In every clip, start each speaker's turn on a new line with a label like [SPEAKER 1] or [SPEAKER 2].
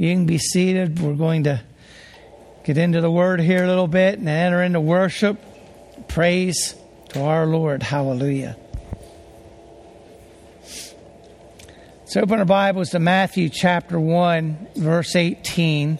[SPEAKER 1] You can be seated. We're going to get into the Word here a little bit and enter into worship. Praise to our Lord. Hallelujah. Let's open our Bibles to Matthew chapter 1, verse 18.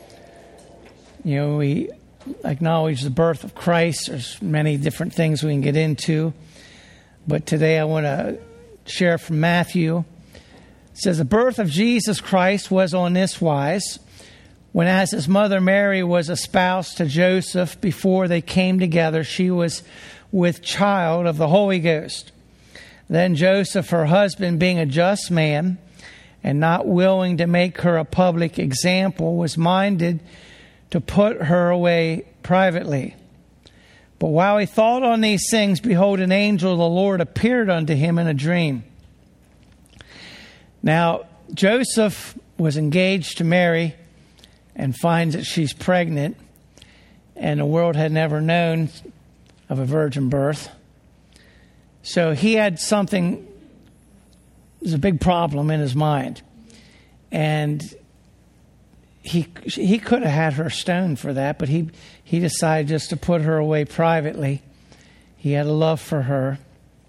[SPEAKER 1] We acknowledge the birth of Christ. There's many different things we can get into. But today I want to share from Matthew. It says, the birth of Jesus Christ was on this wise, when as his mother Mary was espoused to Joseph, before they came together, she was with child of the Holy Ghost. Then Joseph, her husband, being a just man, and not willing to make her a public example, was minded to put her away privately. But while he thought on these things, behold, an angel of the Lord appeared unto him in a dream. Now, Joseph was engaged to Mary and finds that she's pregnant, and the world had never known of a virgin birth. So he had something, there's a big problem in his mind. And he could have had her stoned for that, but he decided just to put her away privately. He had a love for her.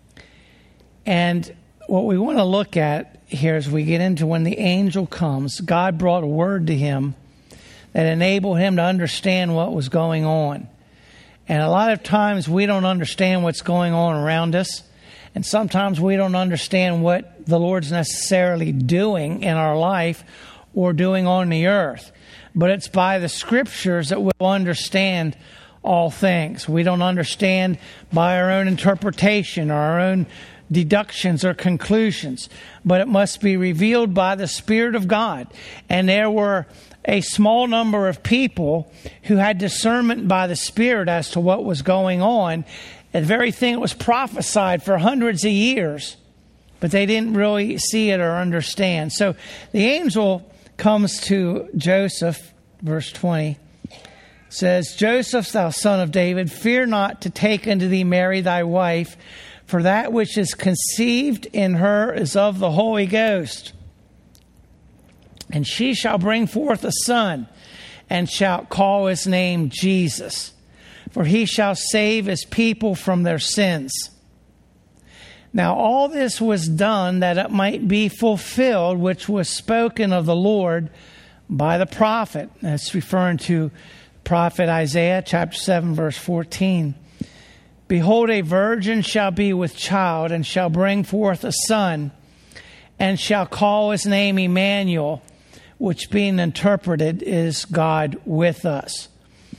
[SPEAKER 1] And what we want to look at here as we get into when the angel comes, God brought a word to him that enabled him to understand what was going on. And a lot of times we don't understand what's going on around us. And sometimes we don't understand what the Lord's necessarily doing in our life or doing on the earth. But it's by the Scriptures that we'll understand all things. We don't understand by our own interpretation or our own deductions or conclusions. But it must be revealed by the Spirit of God. And there were a small number of people who had discernment by the Spirit as to what was going on. The very thing that was prophesied for hundreds of years, but they didn't really see it or understand. So the angel comes to Joseph, verse 20, says, Joseph, thou son of David, fear not to take unto thee Mary thy wife, for that which is conceived in her is of the Holy Ghost. And she shall bring forth a son, and shall call his name Jesus. For he shall save his people from their sins. Now all this was done that it might be fulfilled, which was spoken of the Lord by the prophet. That's referring to prophet Isaiah, chapter 7, verse 14. Behold, a virgin shall be with child, and shall bring forth a son, and shall call his name Emmanuel, which being interpreted is God with us.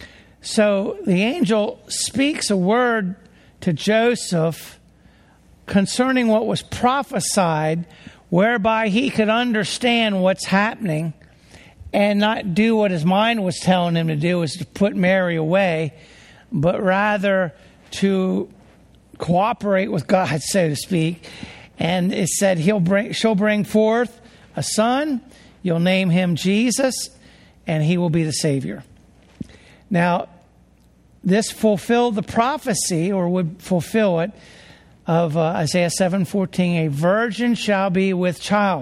[SPEAKER 1] So the angel speaks a word to Joseph concerning what was prophesied, whereby he could understand what's happening and not do what his mind was telling him to do, is to put Mary away, but rather to cooperate with God, so to speak. And it said she'll bring forth a son, you'll name him Jesus, and he will be the Savior. Now, this fulfilled the prophecy, or would fulfill it, of Isaiah 7:14, a virgin shall be with child.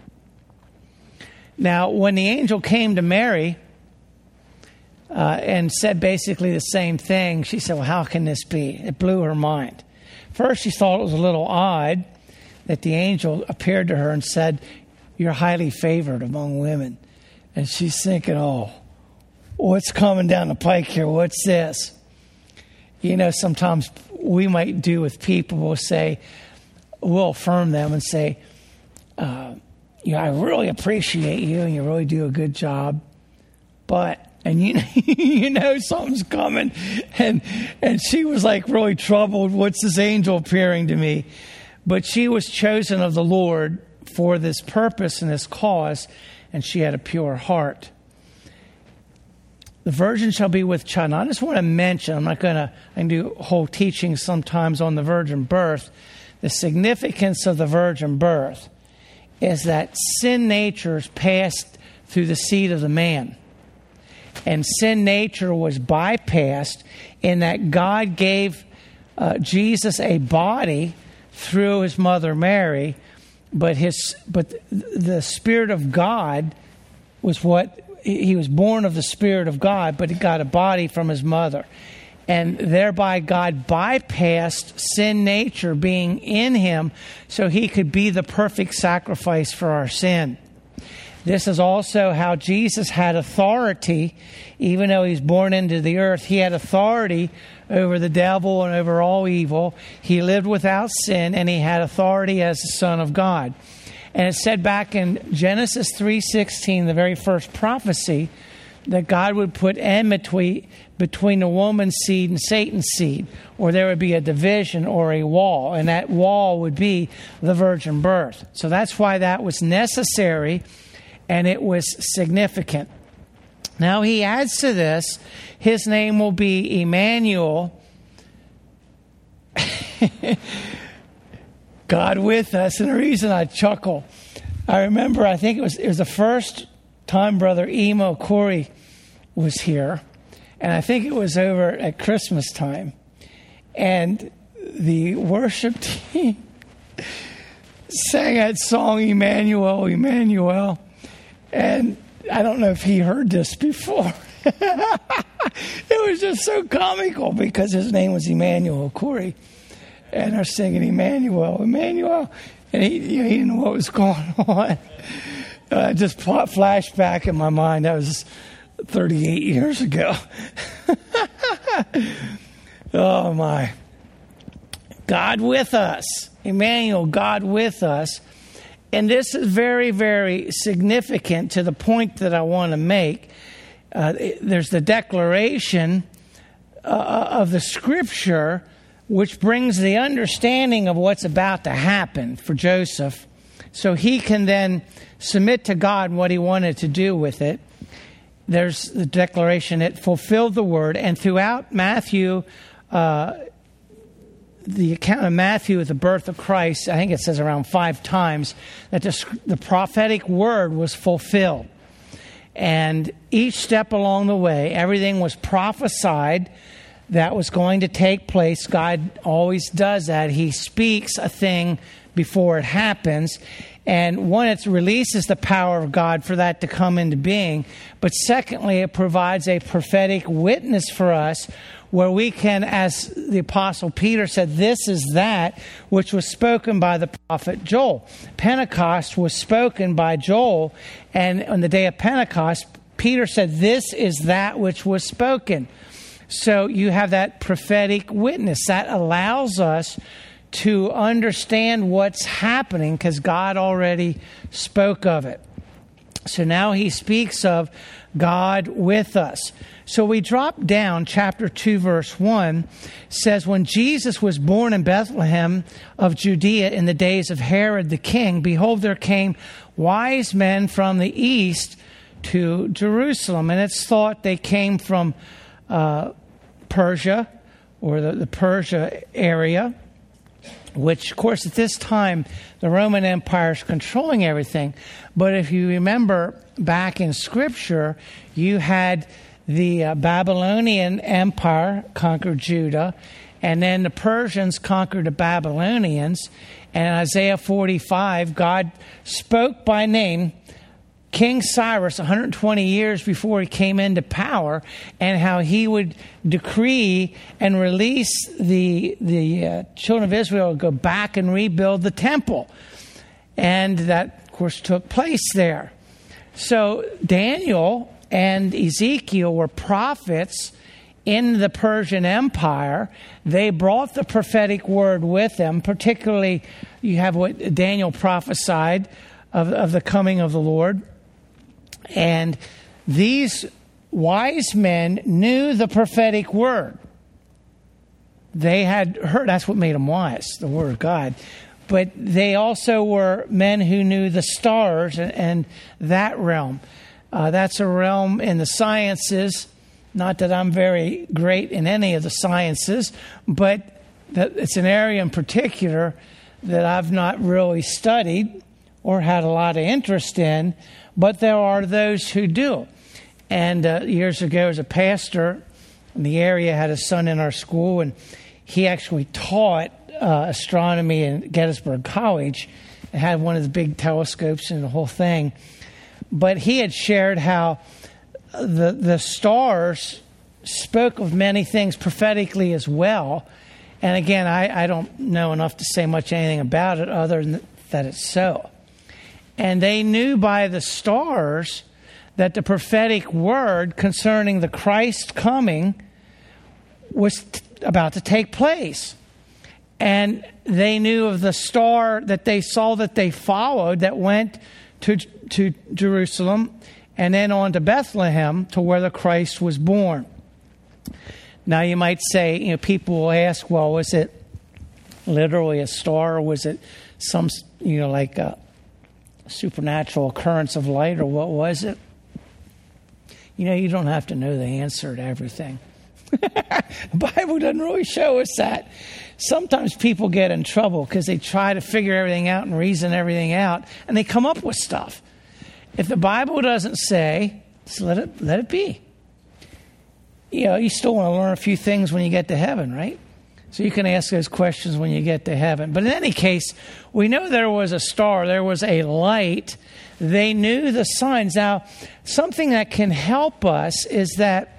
[SPEAKER 1] Now, when the angel came to Mary and said basically the same thing, she said, well, how can this be? It blew her mind. First, she thought it was a little odd that the angel appeared to her and said, you're highly favored among women. And she's thinking, oh, what's coming down the pike here? What's this? Sometimes we might do with people, we'll affirm them and say, I really appreciate you and you really do a good job. But, and something's coming. And she was like really troubled. What's this angel appearing to me? But she was chosen of the Lord for this purpose and this cause, and she had a pure heart. The virgin shall be with child. Now, I just want to mention, I can do whole teaching sometimes on the virgin birth. The significance of the virgin birth is that sin nature is passed through the seed of the man. And sin nature was bypassed in that God gave Jesus a body through his mother Mary, but the Spirit of God was what he was born of the Spirit of God, but he got a body from his mother. And thereby God bypassed sin nature being in him so he could be the perfect sacrifice for our sin. This is also how Jesus had authority. Even though he's born into the earth, he had authority over the devil and over all evil. He lived without sin, and he had authority as the Son of God. And it said back in Genesis 3:16, the very first prophecy, that God would put enmity between the woman's seed and Satan's seed, or there would be a division or a wall, and that wall would be the virgin birth. So that's why that was necessary, and it was significant. Now he adds to this, his name will be Emmanuel, God with us. And the reason I chuckle, I remember, I think it was the first time Brother Emo Corey was here, and I think it was over at Christmas time, and the worship team sang that song, Emmanuel, Emmanuel, and I don't know if he heard this before. It was just so comical because his name was Emmanuel Corey, and they're singing Emmanuel, Emmanuel, and he didn't know what was going on. Just flashed back in my mind. That was 38 years ago. Oh my. God with us. Emmanuel, God with us. And this is very, very significant to the point that I want to make. There's the declaration of the Scripture, which brings the understanding of what's about to happen for Joseph, so he can then submit to God what he wanted to do with it. There's the declaration, it fulfilled the word. And throughout Matthew, the account of Matthew at the birth of Christ, I think it says around 5 times that the prophetic word was fulfilled. And each step along the way, everything was prophesied that was going to take place. God always does that. He speaks a thing before it happens. And one, it releases the power of God for that to come into being. But secondly, it provides a prophetic witness for us where we can, as the Apostle Peter said, this is that which was spoken by the prophet Joel. Pentecost was spoken by Joel, and on the day of Pentecost, Peter said, this is that which was spoken. So you have that prophetic witness that allows us to understand what's happening because God already spoke of it. So now he speaks of God with us. So we drop down, chapter 2, verse 1, says, when Jesus was born in Bethlehem of Judea in the days of Herod the king, behold, there came wise men from the east to Jerusalem. And it's thought they came from Persia, or the Persia area, which, of course, at this time, the Roman Empire is controlling everything. But if you remember back in Scripture, you had the Babylonian Empire conquered Judah, and then the Persians conquered the Babylonians. And in Isaiah 45, God spoke by name King Cyrus 120 years before he came into power, and how he would decree and release the children of Israel to go back and rebuild the temple. And that, of course, took place there. So Daniel and Ezekiel were prophets in the Persian Empire. They brought the prophetic word with them. Particularly, you have what Daniel prophesied of the coming of the Lord. And these wise men knew the prophetic word. They had heard, that's what made them wise, the word of God. But they also were men who knew the stars and that realm. That's a realm in the sciences. Not that I'm very great in any of the sciences, but it's an area in particular that I've not really studied or had a lot of interest in, but there are those who do. And years ago, as a pastor in the area, had a son in our school, and he actually taught astronomy in Gettysburg College. It had one of the big telescopes and the whole thing. but he had shared how the stars spoke of many things prophetically as well. And again, I don't know enough to say much anything about it other than that it's so. And they knew by the stars that the prophetic word concerning the Christ coming was about to take place. And they knew of the star that they saw, that they followed, that went to Jerusalem and then on to Bethlehem, to where the Christ was born. Now you might say, people will ask, well, was it literally a star, or was it some, like a supernatural occurrence of light, or what was it? You don't have to know the answer to everything. The Bible doesn't really show us that. Sometimes people get in trouble because they try to figure everything out and reason everything out, and they come up with stuff. If the Bible doesn't say, just let it be. You still want to learn a few things when you get to heaven, right? So you can ask those questions when you get to heaven. But in any case, we know there was a star, there was a light. They knew the signs. Now, something that can help us is that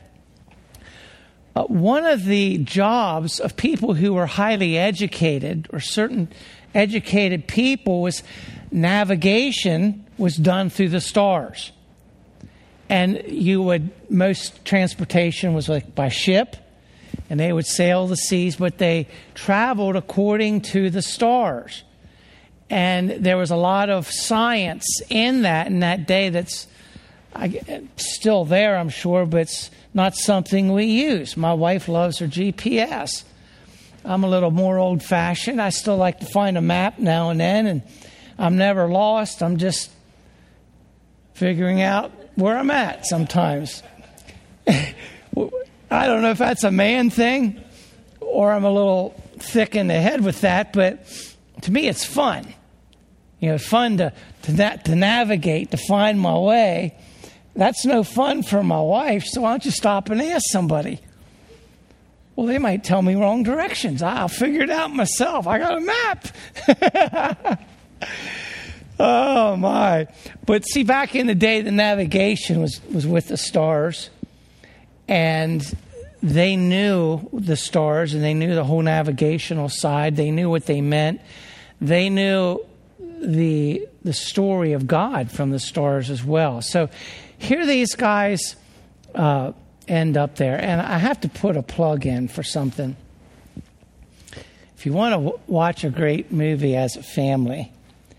[SPEAKER 1] one of the jobs of people who were highly educated, or certain educated people, was navigation was done through the stars. And most transportation was like by ship, and they would sail the seas, but they traveled according to the stars. And there was a lot of science in that day that's still there, I'm sure, but it's not something we use. My wife loves her GPS. I'm a little more old-fashioned. I still like to find a map now and then, and I'm never lost. I'm just figuring out where I'm at sometimes. I don't know if that's a man thing or I'm a little thick in the head with that, but to me it's fun. It's fun to navigate, to find my way. That's no fun for my wife, so why don't you stop and ask somebody? Well, they might tell me wrong directions. I'll figure it out myself. I got a map. Oh, my. But see, back in the day, the navigation was with the stars. And they knew the stars, and they knew the whole navigational side. They knew what they meant. They knew the story of God from the stars as well. So here these guys end up there. And I have to put a plug in for something. If you want to watch a great movie as a family,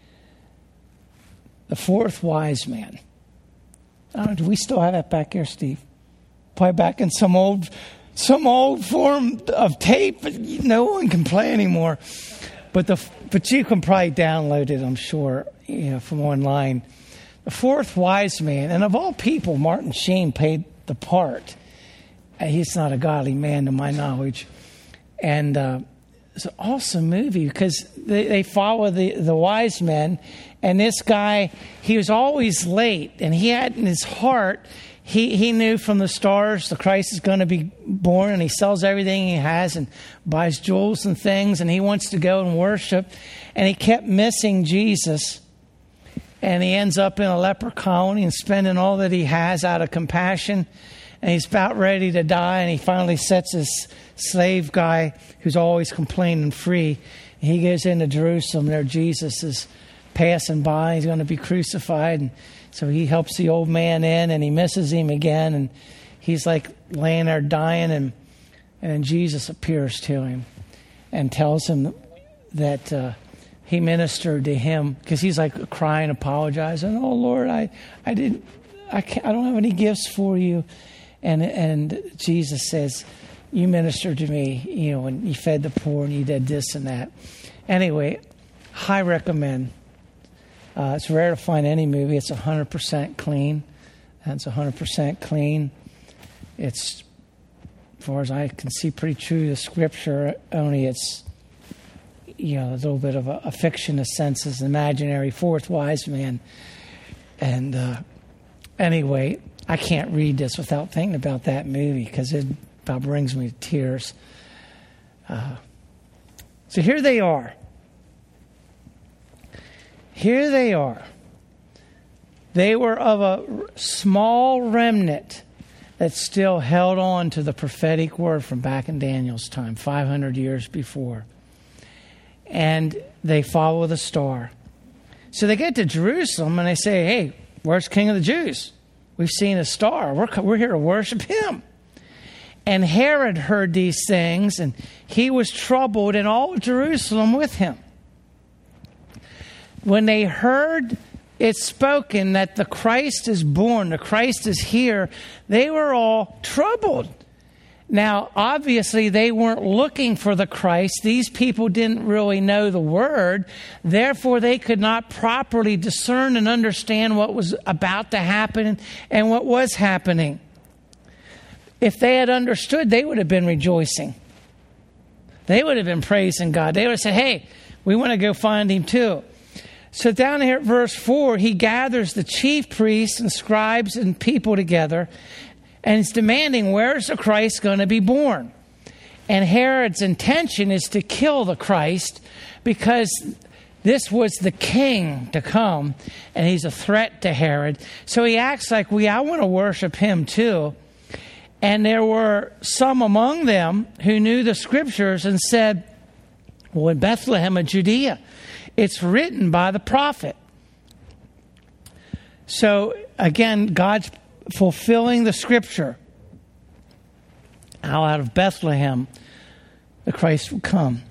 [SPEAKER 1] The Fourth Wise Man. I don't know, do we still have that back here, Steve? Probably back in some old form of tape, but no one can play anymore. But you can probably download it, I'm sure, from online. The Fourth Wise Man, and of all people, Martin Sheen played the part. He's not a godly man to my knowledge, and it's an awesome movie because they follow the wise men. And this guy, he was always late, and he had in his heart, he knew from the stars the Christ is going to be born, and he sells everything he has and buys jewels and things, and he wants to go and worship. And he kept missing Jesus, and he ends up in a leper colony and spending all that he has out of compassion. And he's about ready to die, and he finally sets his slave guy, who's always complaining, free. And he goes into Jerusalem. There Jesus is passing by. He's going to be crucified. And so he helps the old man in, and he misses him again. And he's like laying there dying. And Jesus appears to him and tells him that he ministered to him, because he's like crying, apologizing. Oh, Lord, I don't have any gifts for you. And Jesus says, you ministered to me, and you fed the poor and you did this and that. Anyway, high recommend. It's rare to find any movie. It's 100% clean. It's 100% clean. It's, as far as I can see, pretty true to Scripture. Only it's, a little bit of a fiction, a sense, as an imaginary fourth wise man. And anyway, I can't read this without thinking about that movie because it about brings me to tears. So here they are. Here they are. They were of a small remnant that still held on to the prophetic word from back in Daniel's time, 500 years before. And they follow the star. So they get to Jerusalem and they say, hey, where's King of the Jews? We've seen a star. We're here to worship him. And Herod heard these things, and he was troubled, and all of Jerusalem with him. When they heard it spoken that the Christ is born, the Christ is here, they were all troubled. Now, obviously, they weren't looking for the Christ. These people didn't really know the word. Therefore, they could not properly discern and understand what was about to happen and what was happening. If they had understood, they would have been rejoicing. They would have been praising God. They would have said, hey, we want to go find him too. So down here at verse 4, he gathers the chief priests and scribes and people together, and he's demanding, where's the Christ going to be born? And Herod's intention is to kill the Christ because this was the king to come, and he's a threat to Herod. So he acts like, I want to worship him too. And there were some among them who knew the scriptures and said, well, in Bethlehem of Judea, it's written by the prophet. So again, God's fulfilling the scripture. How out of Bethlehem the Christ will come.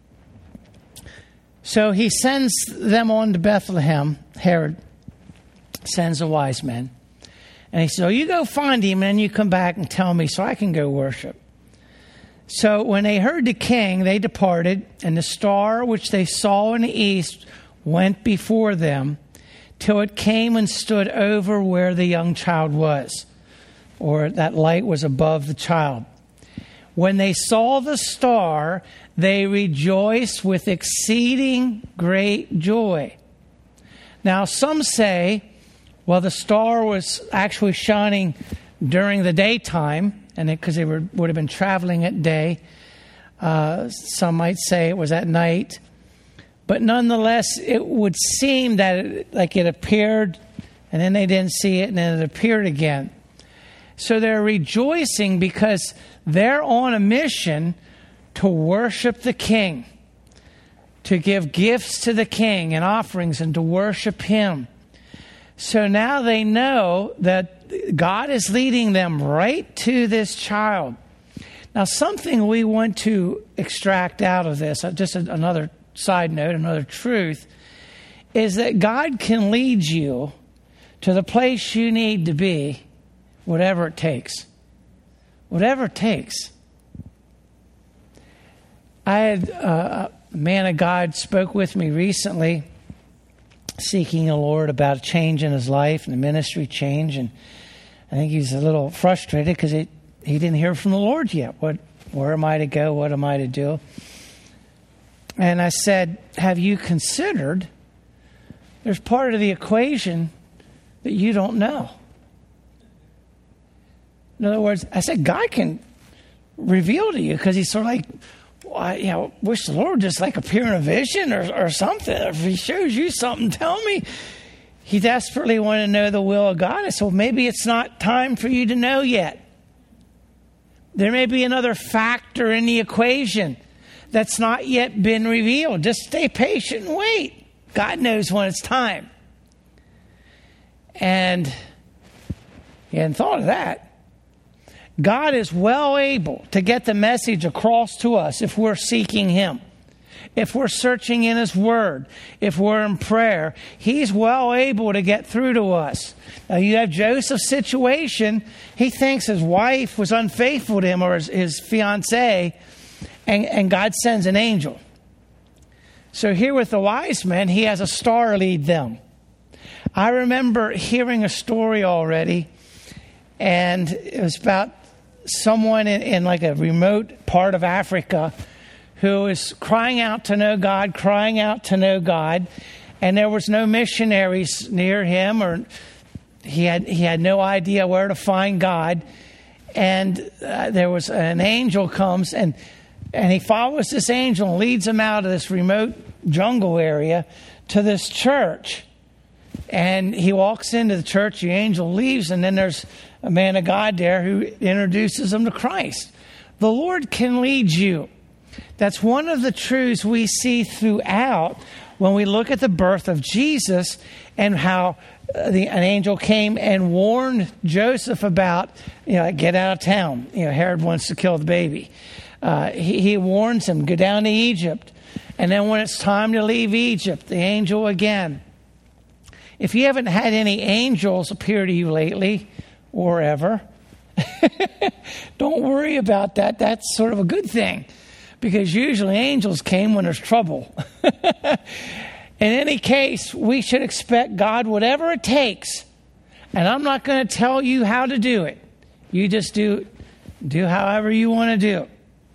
[SPEAKER 1] So he sends them on to Bethlehem. Herod sends the wise men. And he said, you go find him and then you come back and tell me so I can go worship. So when they heard the king, they departed, and the star which they saw in the east went before them till it came and stood over where the young child was, or that light was above the child. When they saw the star, they rejoiced with exceeding great joy. Now some say, well, the star was actually shining during the daytime, and because they would have been traveling at day. Some might say it was at night. But nonetheless, it would seem that it appeared, and then they didn't see it, and then it appeared again. So they're rejoicing because they're on a mission to worship the King, to give gifts to the King and offerings and to worship him. So now they know that God is leading them right to this child. Now, something we want to extract out of this, just another side note, another truth, is that God can lead you to the place you need to be, whatever it takes. Whatever it takes. I had a man of God spoke with me recently, seeking the Lord about a change in his life and a ministry change. And I think he's a little frustrated because he didn't hear from the Lord yet. Where am I to go? What am I to do? And I said, have you considered there's part of the equation that you don't know? In other words, I said, God can reveal to you because he's sort of like, well, wish the Lord would just appear in a vision or something. If he shows you something, tell me. He desperately wanted to know the will of God. I said, well, maybe it's not time for you to know yet. There may be another factor in the equation that's not yet been revealed. Just stay patient and wait. God knows when it's time. And he hadn't thought of that. God is well able to get the message across to us if we're seeking him. If we're searching in his word, if we're in prayer, he's well able to get through to us. Now you have Joseph's situation. He thinks his wife was unfaithful to him, or his fiancée, and God sends an angel. So here with the wise men, he has a star lead them. I remember hearing a story already, and it was about someone in a remote part of Africa who is crying out to know God, and there was no missionaries near him, or he had no idea where to find God. And there was an angel comes, and he follows this angel and leads him out of this remote jungle area to this church. And he walks into the church, the angel leaves, and then there's a man of God there who introduces him to Christ. The Lord can lead you. That's one of the truths we see throughout when we look at the birth of Jesus and how an angel came and warned Joseph about, get out of town. Herod wants to kill the baby. He warns him, go down to Egypt. And then when it's time to leave Egypt, the angel again. If you haven't had any angels appear to you lately or ever, don't worry about that. That's sort of a good thing, because usually angels came when there's trouble. In any case, we should expect God, whatever it takes. And I'm not going to tell you how to do it. You just do however you want to do.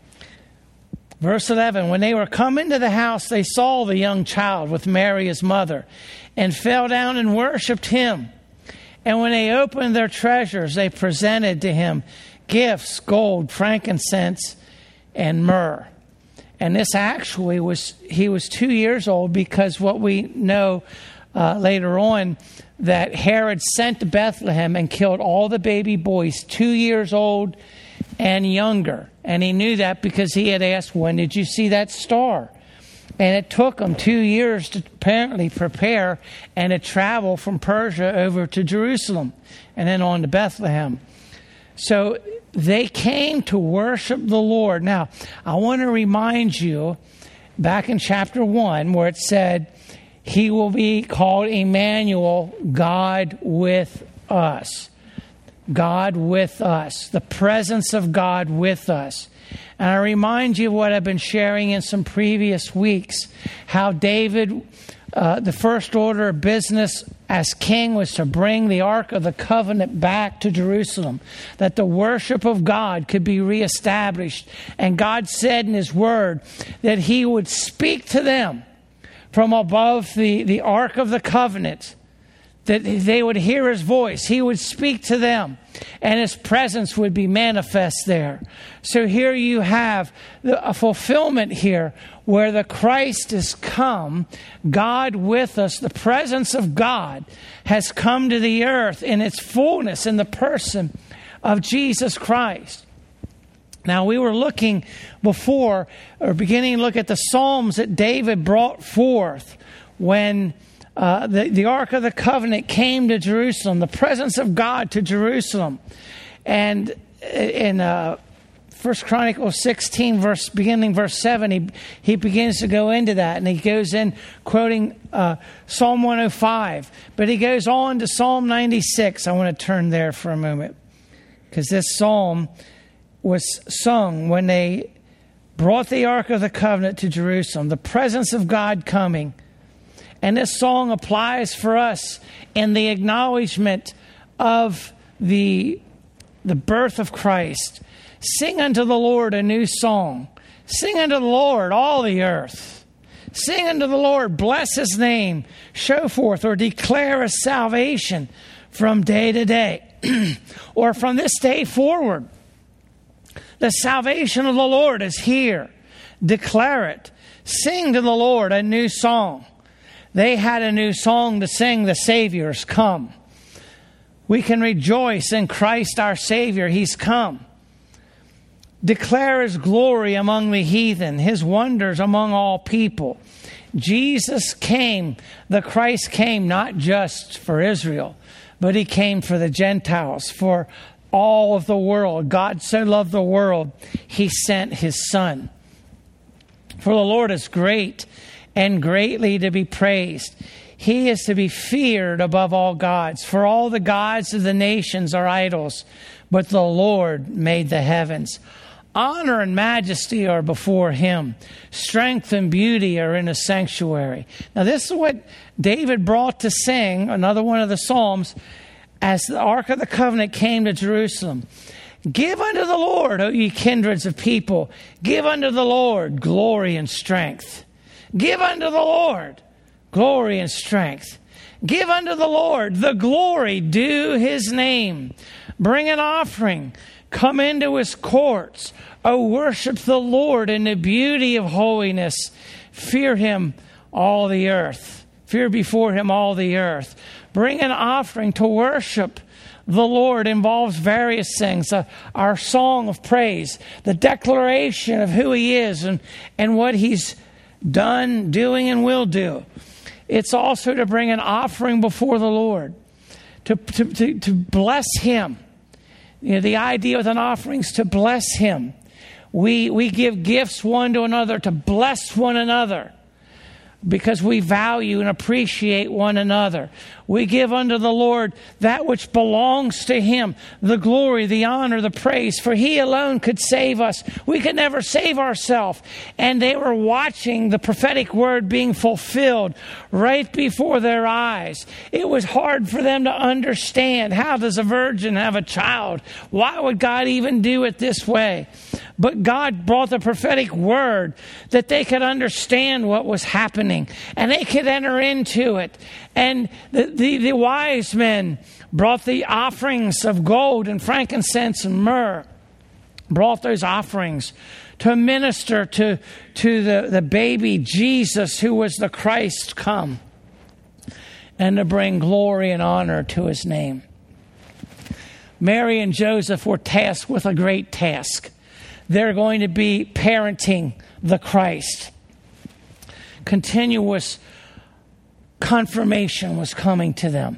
[SPEAKER 1] Verse 11, when they were come into the house, they saw the young child with Mary his mother, and fell down and worshipped him. And when they opened their treasures, they presented to him gifts, gold, frankincense, and myrrh. And this actually he was 2 years old, because what we know later on, that Herod sent to Bethlehem and killed all the baby boys 2 years old and younger. And he knew that because he had asked, when did you see that star? And it took him 2 years to apparently prepare and to travel from Persia over to Jerusalem and then on to Bethlehem. So they came to worship the Lord. Now, I want to remind you, back in chapter 1, where it said, he will be called Emmanuel, God with us. God with us. The presence of God with us. And I remind you of what I've been sharing in some previous weeks, how David, the first order of business as king was to bring the Ark of the Covenant back to Jerusalem, that the worship of God could be reestablished. And God said in his word that he would speak to them from above the Ark of the Covenant, that they would hear his voice. He would speak to them, and his presence would be manifest there. So here you have a fulfillment here where the Christ has come, God with us. The presence of God has come to the earth in its fullness in the person of Jesus Christ. Now, we were looking before, or beginning to look at the Psalms that David brought forth when the Ark of the Covenant came to Jerusalem, the presence of God to Jerusalem. And in 1 Chronicles 16, beginning verse 7, he begins to go into that. And he goes in quoting Psalm 105. But he goes on to Psalm 96. I want to turn there for a moment, because this psalm was sung when they brought the Ark of the Covenant to Jerusalem, the presence of God coming. And this song applies for us in the acknowledgement of the birth of Christ. Sing unto the Lord a new song. Sing unto the Lord all the earth. Sing unto the Lord, bless his name. Show forth or declare his salvation from day to day, or from this day forward. The salvation of the Lord is here. Declare it. Sing to the Lord a new song. They had a new song to sing, the Savior's come. We can rejoice in Christ our Savior. He's come. Declare his glory among the heathen, his wonders among all people. Jesus came, the Christ came not just for Israel, but he came for the Gentiles, for all of the world. God so loved the world, he sent his Son. For the Lord is great and greatly to be praised. He is to be feared above all gods. For all the gods of the nations are idols, but the Lord made the heavens. Honor and majesty are before him. Strength and beauty are in his sanctuary. Now this is what David brought to sing, another one of the Psalms, as the Ark of the Covenant came to Jerusalem. Give unto the Lord, O ye kindreds of people. Give unto the Lord glory and strength. Give unto the Lord glory and strength. Give unto the Lord the glory due his name. Bring an offering. Come into his courts. O worship the Lord in the beauty of holiness. Fear him all the earth. Fear before him all the earth. bring an offering to worship the Lord involves various things. Our song of praise, the declaration of who He is and what He's done, doing, and will do. It's also to bring an offering before the Lord, to bless Him. You know, the idea with an offering is to bless Him. We give gifts one to another to bless one another, because we value and appreciate one another. We give unto the Lord that which belongs to Him, the glory, the honor, the praise, for He alone could save us. We could never save ourselves. And they were watching the prophetic word being fulfilled right before their eyes. It was hard for them to understand. How does a virgin have a child? Why would God even do it this way? But God brought the prophetic word that they could understand what was happening, and they could enter into it. And the wise men brought the offerings of gold and frankincense and myrrh, brought those offerings to minister to the baby Jesus, who was the Christ come, and to bring glory and honor to His name. Mary and Joseph were tasked with a great task. They're going to be parenting the Christ. Continuous confirmation was coming to them.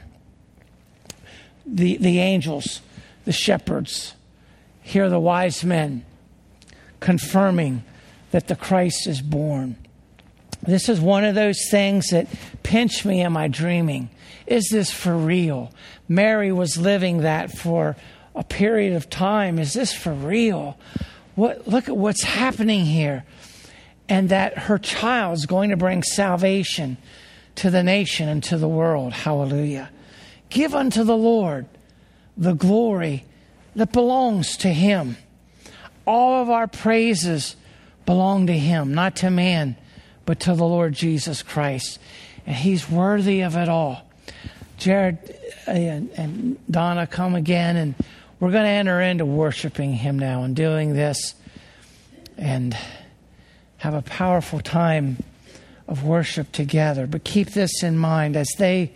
[SPEAKER 1] The angels, the shepherds, here the wise men confirming that the Christ is born. This is one of those things that pinch me in my dreaming. Is this for real? Mary was living that for a period of time. Is this for real? Look at what's happening here. And that her child's going to bring salvation to the nation and to the world. Hallelujah. Give unto the Lord the glory that belongs to Him. All of our praises belong to Him, not to man, but to the Lord Jesus Christ. And He's worthy of it all. Jared and Donna, come again, and we're going to enter into worshiping Him now and doing this and have a powerful time of worship together. But keep this in mind as they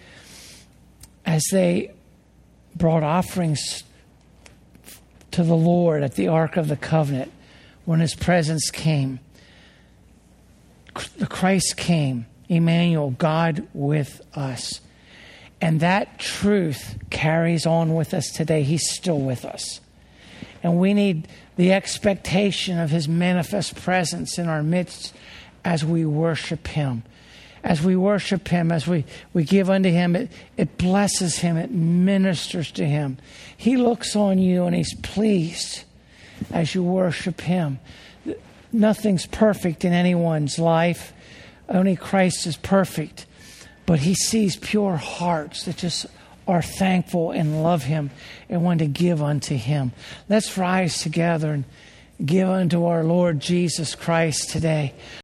[SPEAKER 1] brought offerings to the Lord at the Ark of the Covenant, when His presence came. The Christ came, Emmanuel, God with us. And that truth carries on with us today. He's still with us. And we need the expectation of His manifest presence in our midst as we worship Him. As we worship Him, as we give unto Him, it blesses Him, it ministers to Him. He looks on you and He's pleased as you worship Him. Nothing's perfect in anyone's life. Only Christ is perfect. But He sees pure hearts that just are thankful and love Him and want to give unto Him. Let's rise together and give unto our Lord Jesus Christ today.